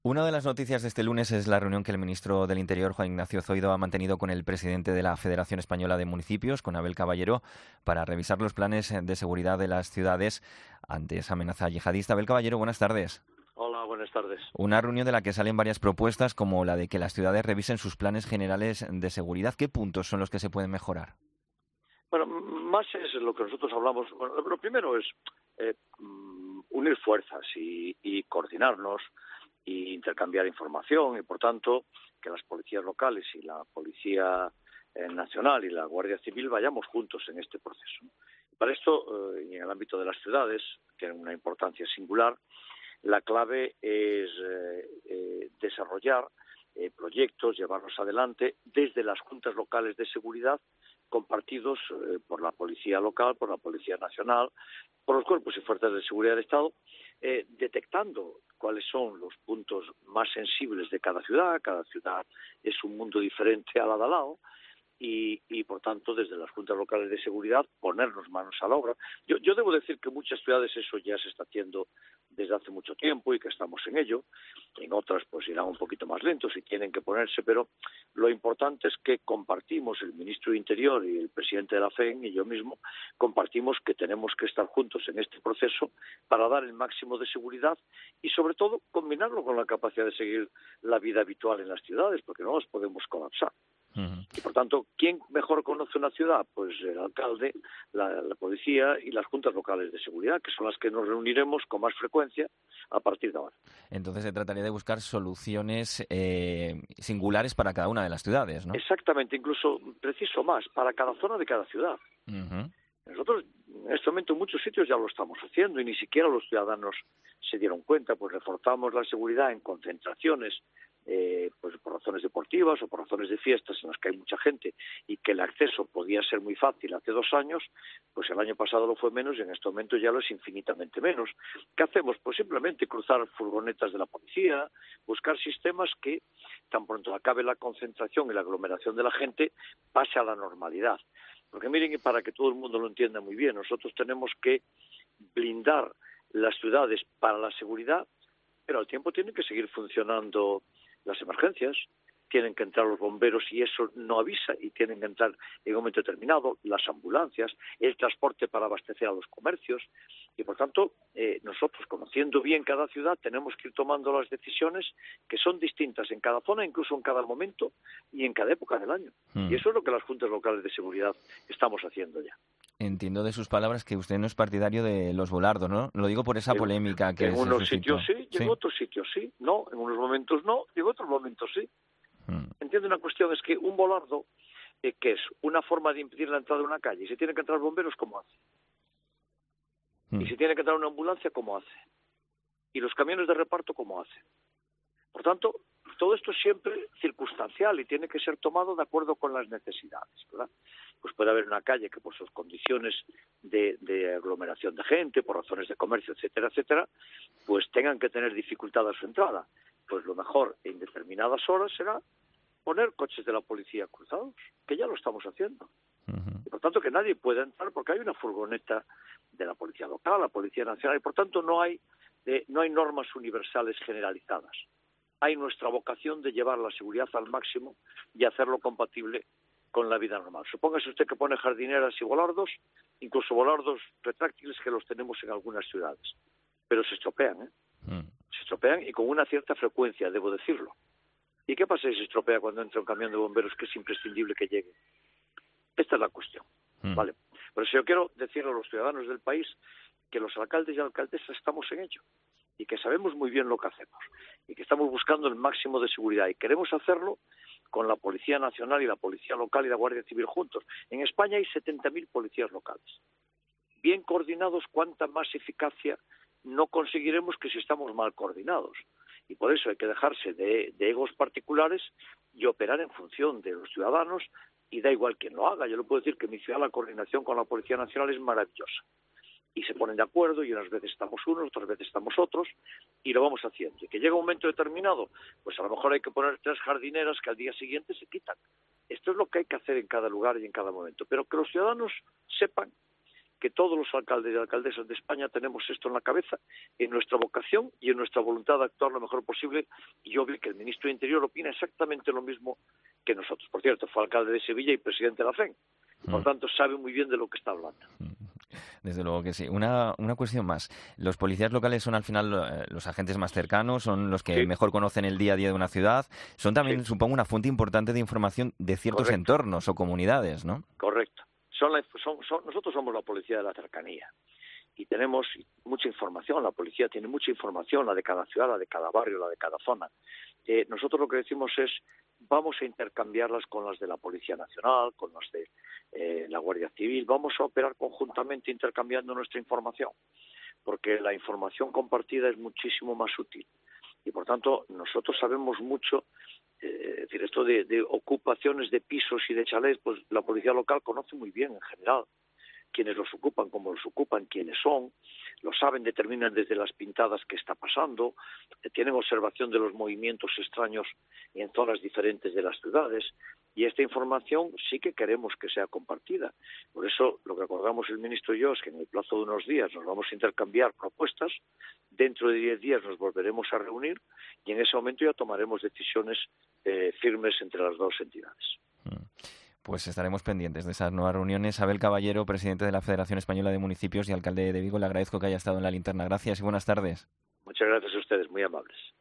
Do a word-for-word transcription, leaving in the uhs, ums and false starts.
Una de las noticias de este lunes es la reunión que el ministro del Interior, Juan Ignacio Zoido, ha mantenido con el presidente de la Federación Española de Municipios, con Abel Caballero, para revisar los planes de seguridad de las ciudades ante esa amenaza yihadista. Abel Caballero, buenas tardes. Hola, buenas tardes. Una reunión de la que salen varias propuestas, como la de que las ciudades revisen sus planes generales de seguridad. ¿Qué puntos son los que se pueden mejorar? Bueno, más es lo que nosotros hablamos. Bueno, lo primero es eh, unir fuerzas y, y coordinarnos e intercambiar información y, por tanto, que las policías locales y la Policía eh, Nacional y la Guardia Civil vayamos juntos en este proceso. Para esto, eh, y en el ámbito de las ciudades, que tienen una importancia singular, la clave es eh, eh, desarrollar eh, proyectos, llevarlos adelante desde las juntas locales de seguridad, compartidos eh, por la Policía Local, por la Policía Nacional, por los cuerpos y fuerzas de seguridad del Estado, eh, detectando cuáles son los puntos más sensibles de cada ciudad. Cada ciudad es un mundo diferente a la de al lado, y, y por tanto, desde las juntas locales de seguridad, ponernos manos a la obra. Yo, yo debo decir que en muchas ciudades eso ya se está haciendo desde hace mucho tiempo y que estamos en ello. En otras pues irán un poquito más lentos y tienen que ponerse, pero lo importante es que compartimos, el ministro de Interior y el presidente de la F E N y yo mismo, compartimos que tenemos que estar juntos en este proceso para dar el máximo de seguridad y, sobre todo, combinarlo con la capacidad de seguir la vida habitual en las ciudades, porque no las podemos colapsar. Uh-huh. Y, por tanto, ¿quién mejor conoce una ciudad? Pues el alcalde, la, la policía y las juntas locales de seguridad, que son las que nos reuniremos con más frecuencia a partir de ahora. Entonces se trataría de buscar soluciones eh, singulares para cada una de las ciudades, ¿no? Exactamente, incluso preciso más, para cada zona de cada ciudad. Uh-huh. Nosotros en este momento en muchos sitios ya lo estamos haciendo y ni siquiera los ciudadanos se dieron cuenta, pues reforzamos la seguridad en concentraciones, eh, pues por razones deportivas o por razones de fiestas en las que hay mucha gente y que el acceso podía ser muy fácil hace dos años, pues el año pasado lo fue menos y en este momento ya lo es infinitamente menos. ¿Qué hacemos? Pues simplemente cruzar furgonetas de la policía, buscar sistemas que tan pronto acabe la concentración y la aglomeración de la gente pase a la normalidad. Porque miren, y para que todo el mundo lo entienda muy bien, nosotros tenemos que blindar las ciudades para la seguridad, pero al tiempo tienen que seguir funcionando las emergencias, tienen que entrar los bomberos y eso no avisa y tienen que entrar en un momento determinado, las ambulancias, el transporte para abastecer a los comercios y, por tanto, eh, nosotros, conociendo bien cada ciudad, tenemos que ir tomando las decisiones que son distintas en cada zona, incluso en cada momento y en cada época del año. Hmm. Y eso es lo que las juntas locales de seguridad estamos haciendo ya. Entiendo de sus palabras que usted no es partidario de los volardos, ¿no? Lo digo por esa En, polémica que en se unos suscitó. sitios sí, y en ¿Sí? otros sitios sí. No, en unos momentos no, y en otros momentos sí. Hmm. Entiende una cuestión, es que un volardo, eh, que es una forma de impedir la entrada de una calle, y si tienen que entrar bomberos, ¿cómo hace? Hmm. Y si tiene que entrar una ambulancia, ¿cómo hace? Y los camiones de reparto, ¿cómo hace? Por tanto, todo esto es siempre circunstancial y tiene que ser tomado de acuerdo con las necesidades, ¿verdad? Pues puede haber una calle que por sus condiciones de, de aglomeración de gente, por razones de comercio, etcétera, etcétera, pues tengan que tener dificultad a su entrada. Pues lo mejor en determinadas horas será poner coches de la policía cruzados, que ya lo estamos haciendo. Uh-huh. Y por tanto que nadie pueda entrar porque hay una furgoneta de la Policía Local, la Policía Nacional, y por tanto no hay, eh, no hay normas universales generalizadas. Hay nuestra vocación de llevar la seguridad al máximo y hacerlo compatible con la vida normal. Supóngase usted que pone jardineras y volardos, incluso volardos retráctiles que los tenemos en algunas ciudades, pero se estropean, ¿eh? Uh-huh. Se estropean y con una cierta frecuencia, debo decirlo. ¿Y qué pasa si se estropea cuando entra un camión de bomberos que es imprescindible que llegue? Esta es la cuestión, Uh-huh. ¿vale? Por eso yo quiero decirle a los ciudadanos del país que los alcaldes y alcaldesas estamos en ello y que sabemos muy bien lo que hacemos y que estamos buscando el máximo de seguridad y queremos hacerlo con la Policía Nacional y la Policía Local y la Guardia Civil juntos. En España hay setenta mil policías locales. Bien coordinados, cuánta más eficacia no conseguiremos que si estamos mal coordinados. Y por eso hay que dejarse de, de egos particulares y operar en función de los ciudadanos, y da igual quién lo haga. Yo le puedo decir que en mi ciudad la coordinación con la Policía Nacional es maravillosa. Y se ponen de acuerdo y unas veces estamos unos, otras veces estamos otros, y lo vamos haciendo. Y que llega un momento determinado, pues a lo mejor hay que poner tres jardineras que al día siguiente se quitan. Esto es lo que hay que hacer en cada lugar y en cada momento. Pero que los ciudadanos sepan que todos los alcaldes y alcaldesas de España tenemos esto en la cabeza, en nuestra vocación y en nuestra voluntad de actuar lo mejor posible, y yo vi que el ministro de Interior opina exactamente lo mismo que nosotros. Por cierto, fue alcalde de Sevilla y presidente de la F E N, por tanto sabe muy bien de lo que está hablando. Desde luego que sí. Una, una cuestión más. Los policías locales son al final eh, los agentes más cercanos, son los que Sí. mejor conocen el día a día de una ciudad. Son también, Sí. supongo, una fuente importante de información de ciertos Correcto. entornos o comunidades, ¿no? Correcto. Son la, son, son, nosotros somos la policía de la cercanía y tenemos mucha información. La policía tiene mucha información, la de cada ciudad, la de cada barrio, la de cada zona. Eh, nosotros lo que decimos es, vamos a intercambiarlas con las de la Policía Nacional, con las de eh, la Guardia Civil, vamos a operar conjuntamente intercambiando nuestra información, porque la información compartida es muchísimo más útil. Y por tanto, nosotros sabemos mucho, eh, es decir, esto de, de ocupaciones de pisos y de chalés, pues la policía local conoce muy bien en general quiénes los ocupan, cómo los ocupan, quiénes son, lo saben, determinan desde las pintadas qué está pasando, tienen observación de los movimientos extraños en zonas diferentes de las ciudades, y esta información sí que queremos que sea compartida. Por eso lo que acordamos el ministro y yo es que en el plazo de unos días nos vamos a intercambiar propuestas, dentro de diez días nos volveremos a reunir y en ese momento ya tomaremos decisiones eh, firmes entre las dos entidades. Pues estaremos pendientes de esas nuevas reuniones. Abel Caballero, presidente de la Federación Española de Municipios y alcalde de Vigo, le agradezco que haya estado en la linterna. Gracias y buenas tardes. Muchas gracias a ustedes, muy amables.